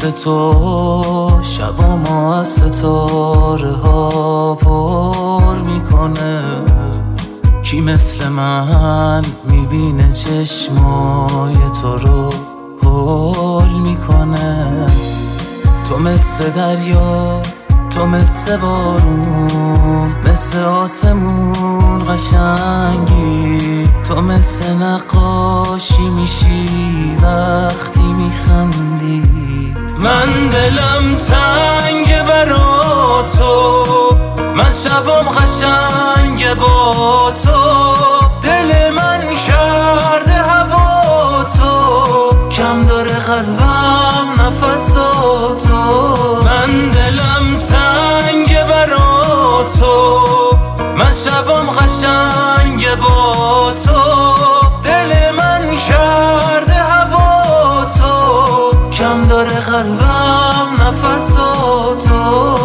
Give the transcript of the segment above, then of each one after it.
تو شبامو از ستاره ها پر میکنه. کی مثل من میبینه چشمای تو رو هول میکنه. تو مثل دریا، تو مثل بارون، مثل آسمون قشنگی. تو مثل نقاشی میشی وقتی میخندی. من دلم تنگ برا تو، من شبام قشنگ با تو. دل من کرده هوا تو، کم داره قلبم نفسا تو. من دلم تنگ برا تو، من شبام قشنگ با تو. دل من کرده هوا تو، کم داره قلبم نفسا تو.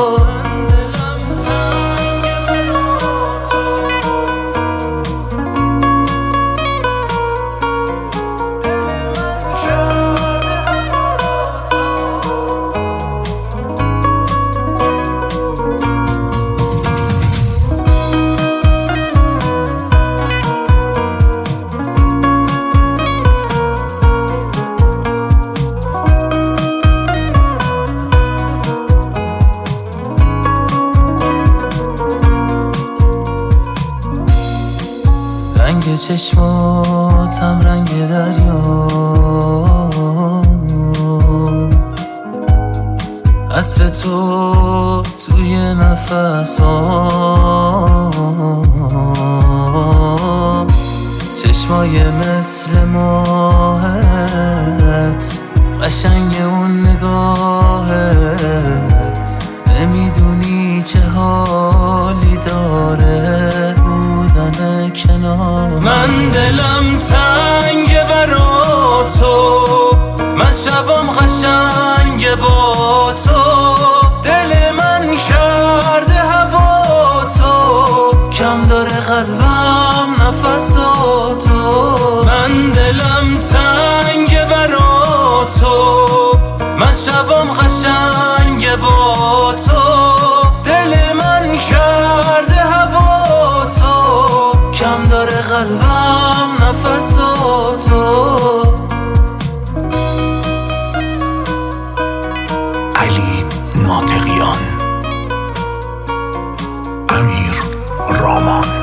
رنگ چشماتم رنگ دریا، عطر تو توی نفسام. چشمای مثل ماهت، قشنگ اون نگاهت. نمیدونی چه حالی داره بودن کنار. من دلم تنگ برا تو، من شبام قشنگ با تو. دل من کرده هوا تو، کم داره قلبم نفسا تو. من دلم تنگ برا تو، من شبام قشنگ با تو. دل من کرده هوا تو، کم داره قلبم نفسا تو. علی ناطقیان، امیر رامان.